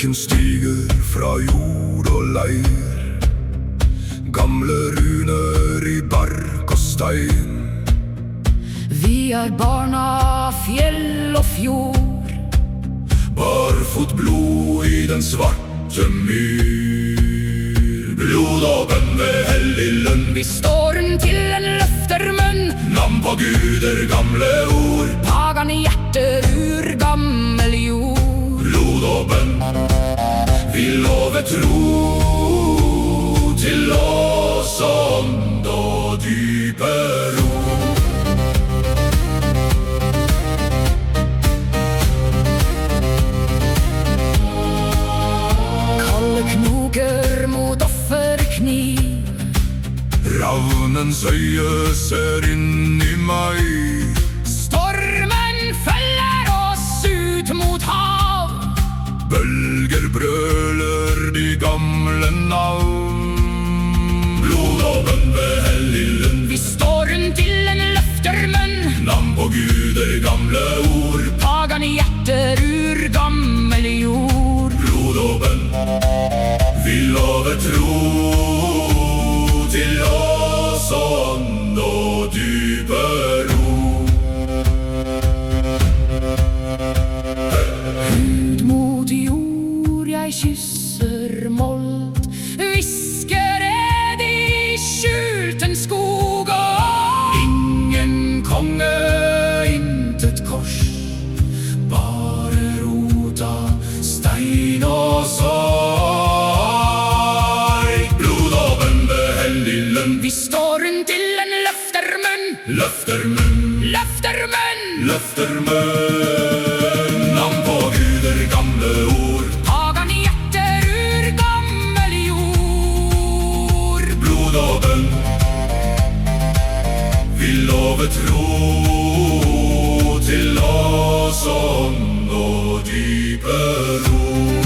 Ørken stiger fra jord og leir, gamle runer i bark og stein. Vi barna fjell og fjord, barfot blod i den svarte myr. Bloddåpen ved hellig lønn, vi står den til en løftermunn. Navn på guder, gamle ord, pagan i hjertet, urgammel jord. Bloddåpen, vi lover tro til oss ånd og dype ro. Knoker mot offerkniv, ravnens øye ser inn i meg. Stormen følger oss ut mot hav, bølger brøler de gamle navn. Bloddåpen ved hellig lønn, vi står rundt til en løftermunn. Navn på guder, gamle ord, pagan i hjertet, urgammel jord. Bloddåpen, vi lover tro til oss ånd og dype ro. Hud mot jord, jeg kysser moldt, hvisker ed i skjulten skog. Ingen konge, intet kors, bare rota, stein og sorg. Bloddåpen ved hellig lønn, vi står rundt til en løftermunn. Løftermunn, løftermunn, løftermunn. Navn på guder, gamle ord, pagan i hjertet, urgammel jord. Bloddåpen, vi lover tro til oss ånd og dype ro.